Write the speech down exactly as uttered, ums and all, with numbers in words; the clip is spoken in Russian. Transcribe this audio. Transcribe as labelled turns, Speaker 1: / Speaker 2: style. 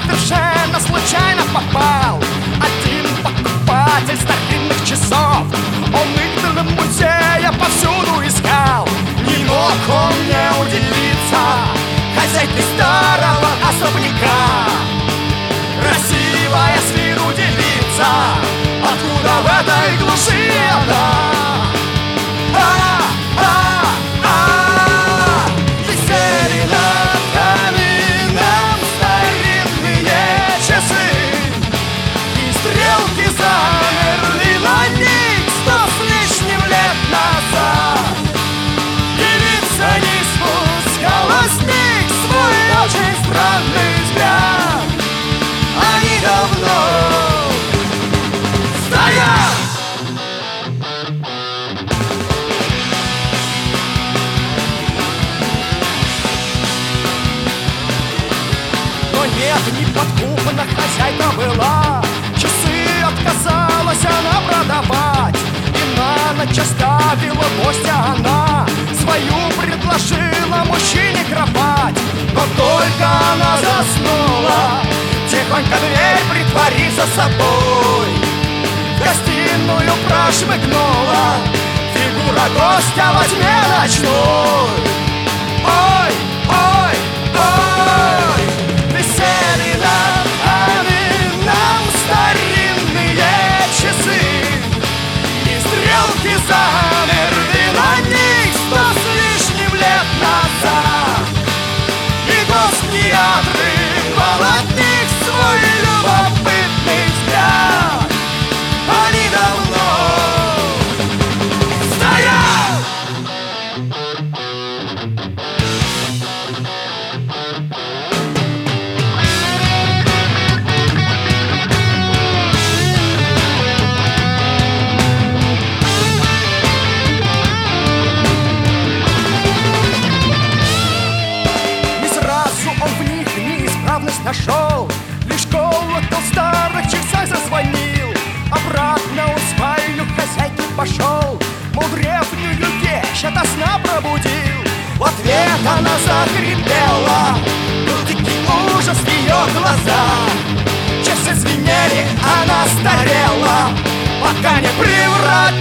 Speaker 1: совершенно случайно попал один покупатель старинных часов. Он их для музея повсюду искал. Не мог он не удивиться хозяйке старого особняка. Красивая с виду девица, откуда в этой глуши она? Нет, не подкупана хозяйка была. Часы отказалась она продавать, и на ночь оставила гостя она. Свою предложила мужчине кровать. Но только она заснула, тихонько дверь притворив за собой. В гостиную прошмыгнула фигура гостя во тьме ночной. Ой, ой, ой, висели над камином старинные часы, и стрелки замерли на них сто с лишним лет назад. И гость не отрывал от них свой любопытный взгляд. Они давно стоят. Нашел, лишь колокол старых часах зазвонил. Обратно он в спальню хозяйки пошел, мол, древнюю вещь ото сна пробудил. В ответ она захрипела, был дикий ужас в ее глазах. Часы звенели, она старела, пока не превратилась